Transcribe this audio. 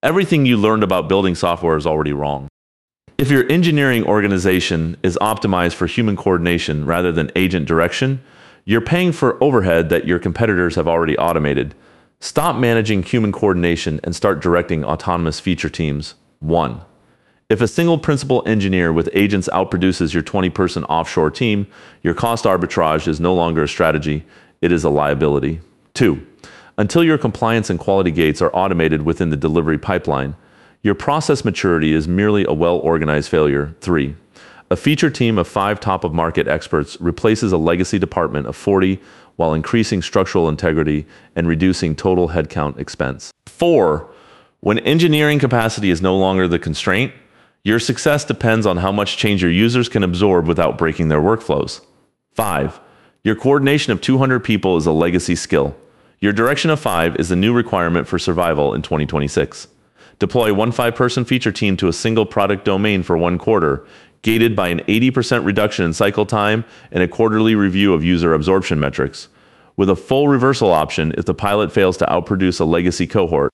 everything you learned about building software is already wrong. If your engineering organization is optimized for human coordination rather than agent direction, you're paying for overhead that your competitors have already automated. Stop managing human coordination and start directing autonomous feature teams. 1. If a single principal engineer with agents outproduces your 20-person offshore team, your cost arbitrage is no longer a strategy, it is a liability. 2. Until your compliance and quality gates are automated within the delivery pipeline, your process maturity is merely a well-organized failure. 3. A feature team of 5 top-of-market experts replaces a legacy department of 40 while increasing structural integrity and reducing total headcount expense. 4. When engineering capacity is no longer the constraint, your success depends on how much change your users can absorb without breaking their workflows. 5. Your coordination of 200 people is a legacy skill. Your direction of 5 is the new requirement for survival in 2026. Deploy one 5-person feature team to a single product domain for 1 quarter, gated by an 80% reduction in cycle time and a quarterly review of user absorption metrics, with a full reversal option if the pilot fails to outproduce a legacy cohort.